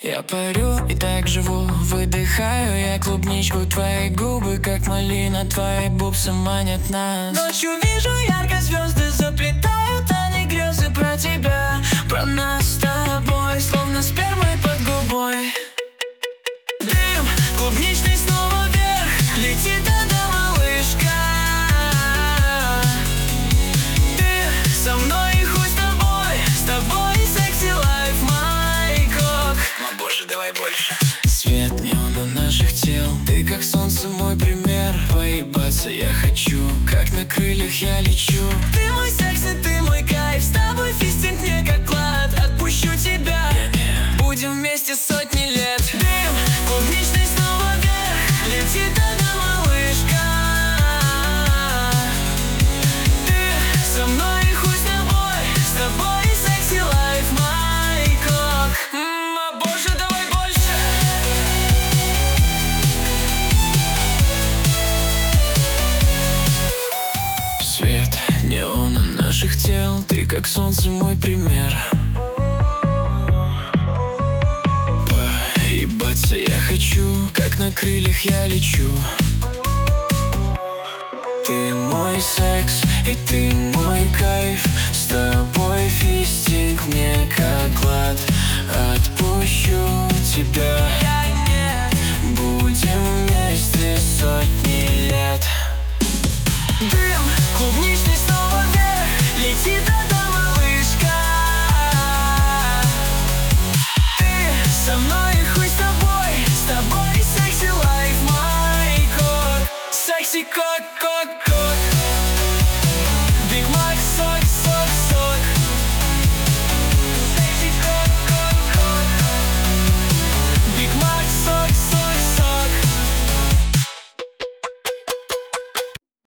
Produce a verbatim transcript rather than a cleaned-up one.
Я парю и так живу, выдыхаю я клубничку. Твои губы, как малина, твои бубсы манят нас. Ночью вижу ярко звезды, заплетают они грезы про тебя, про нас с тобой, словно спермой под губой. Дым клубничный снова вверх, летит эта малышка. Ты со мной и хуй с тобой, с тобой секси лайф мой кок. О боже, давай больше. Свет неона наших тел, ты как солнце, мой пример. Поебаться я хочу, как на крыльях я лечу. Ты мой секси, ты мой кайф, с тобой фистинг мне как клад. Отпущу тебя, будем вместе сотни лет. Дым клубничный снова вверх, летит одна малышка. Ты со мной и хуй с тобой, с тобой секси лайф мой кок. М, О боже, давай больше. Свет неона наших тел, ты как солнце, мой пример. Поебаться я хочу, как на крыльях я лечу. Ты мой секс, и ты мой кайф, с тобой фистинг мне как клад. Отпущу тебя,